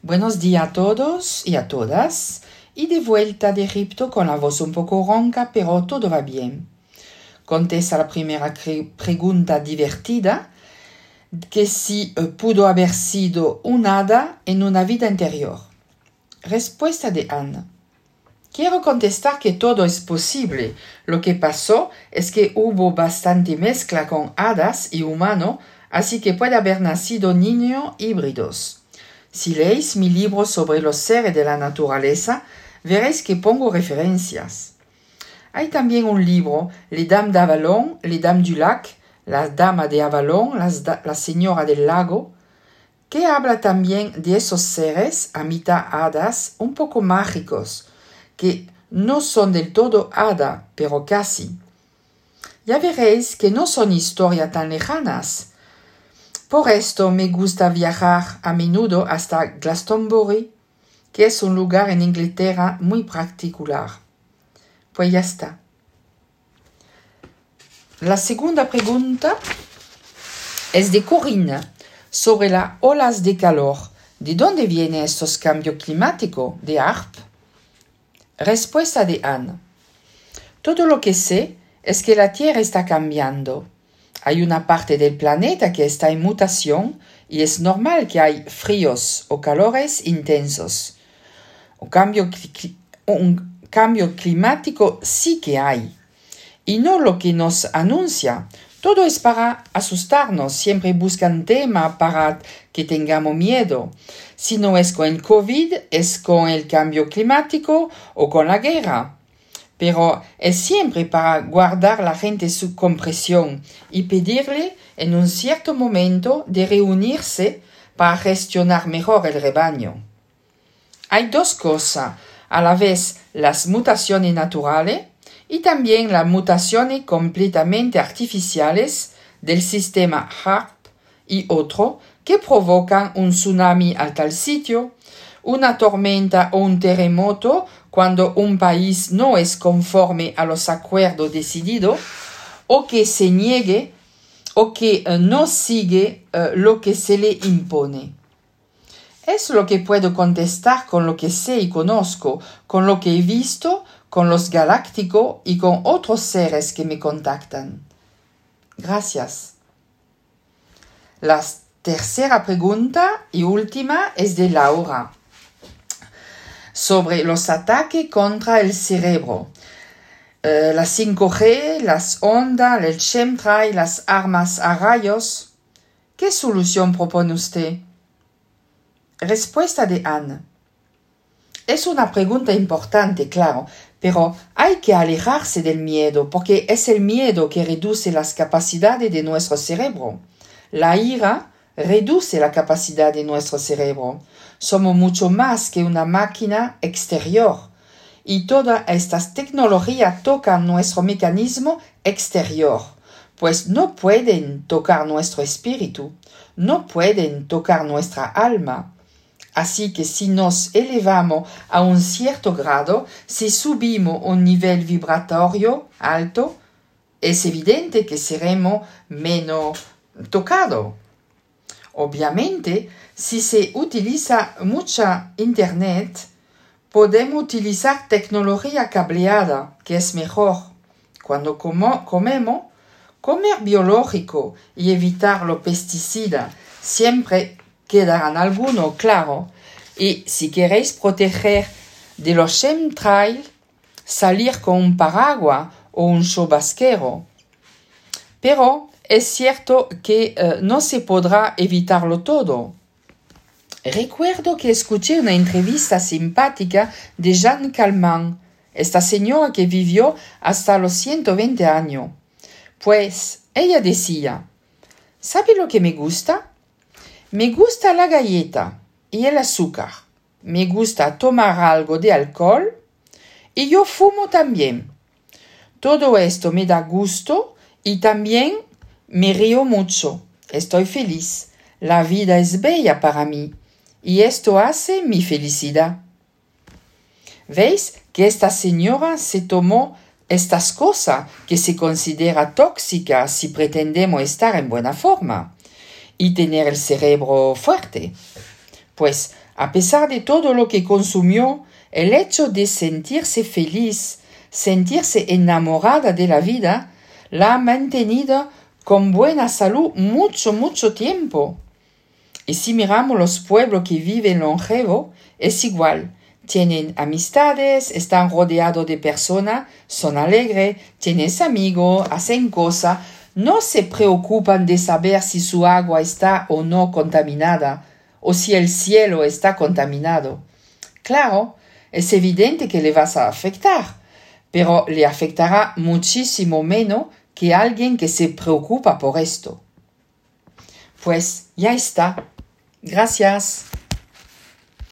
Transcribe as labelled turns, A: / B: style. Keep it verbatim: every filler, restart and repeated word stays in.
A: Buenos días a todos y a todas, y de vuelta de Egipto con la voz un poco ronca, pero todo va bien. Contesta la primera pregunta divertida, que si eh, pudo haber sido un hada en una vida anterior. Respuesta de Anne. Quiero contestar que todo es posible. Lo que pasó es que hubo bastante mezcla con hadas y humano, así que puede haber nacido niños híbridos. Si leéis mi libro sobre los seres de la naturaleza, veréis que pongo referencias. Hay también un libro, Les Dames d'Avalon, Les Dames du Lac, La Dama de Avalon, las da- La Señora del Lago, que habla también de esos seres a mitad hadas, un poco mágicos, que no son del todo hada, pero casi. Ya veréis que no son historias tan lejanas. Por esto me gusta viajar a menudo hasta Glastonbury, que es un lugar en Inglaterra muy particular. Pues ya está. La segunda pregunta es de Corinne, sobre las olas de calor. ¿De dónde vienen estos cambios climáticos? ¿De A R P? Respuesta de Anne. Todo lo que sé es que la Tierra está cambiando. Hay una parte del planeta que está en mutación y es normal que hay fríos o calores intensos. Un cambio, un cambio climático sí que hay. Y no lo que nos anuncia. Todo es para asustarnos. Siempre buscan tema para que tengamos miedo. Si no es con el COVID, es con el cambio climático o con la guerra. Pero es siempre para guardar a la gente su compresión y pedirle en un cierto momento de reunirse para gestionar mejor el rebaño. Hay dos cosas, a la vez las mutaciones naturales y también las mutaciones completamente artificiales del sistema H A R P y otro que provocan un tsunami a tal sitio, una tormenta o un terremoto cuando un país no es conforme a los acuerdos decididos o que se niegue o que uh, no sigue uh, lo que se le impone. Es lo que puedo contestar con lo que sé y conozco, con lo que he visto, con los galácticos y con otros seres que me contactan. Gracias. La tercera pregunta y última es de Laura, sobre los ataques contra el cerebro. Uh, la cinco G, las ondas, el chemtrail, las armas a rayos. ¿Qué solución propone usted? Respuesta de Anne. Es una pregunta importante, claro, pero hay que alejarse del miedo, porque es el miedo que reduce las capacidades de nuestro cerebro. La ira reduce la capacidad de nuestro cerebro. Somos mucho más que una máquina exterior. Y todas estas tecnologías tocan nuestro mecanismo exterior, pues no pueden tocar nuestro espíritu, no pueden tocar nuestra alma. Así que si nos elevamos a un cierto grado, si subimos un nivel vibratorio alto, es evidente que seremos menos tocados. Obviamente, si se utiliza mucha internet, podemos utilizar tecnología cableada, que es mejor. Cuando como, comemos, comer biológico y evitar los pesticidas. Siempre quedarán algunos, claro. Y si queréis proteger de los chemtrails, salir con un paraguas o un chubasquero. Pero es cierto que uh, no se podrá evitarlo todo. Recuerdo que escuché una entrevista simpática de Jeanne Calment, esta señora que vivió hasta los ciento veinte años. Pues ella decía, ¿sabe lo que me gusta? Me gusta la galleta y el azúcar. Me gusta tomar algo de alcohol y yo fumo también. Todo esto me da gusto y también me río mucho. Estoy feliz. La vida es bella para mí. Y esto hace mi felicidad. ¿Veis que esta señora se tomó estas cosas que se considera tóxicas si pretendemos estar en buena forma y tener el cerebro fuerte? Pues A pesar de todo lo que consumió, el hecho de sentirse feliz, sentirse enamorada de la vida, la ha mantenido con buena salud mucho, mucho tiempo. Y si miramos los pueblos que viven longevo, es igual. Tienen amistades, están rodeados de personas, son alegres, tienen amigos, hacen cosas, no se preocupan de saber si su agua está o no contaminada, o si el cielo está contaminado. Claro, es evidente que le vas a afectar, pero le afectará muchísimo menos que alguien que se preocupa por esto. Pues ya está. Gracias.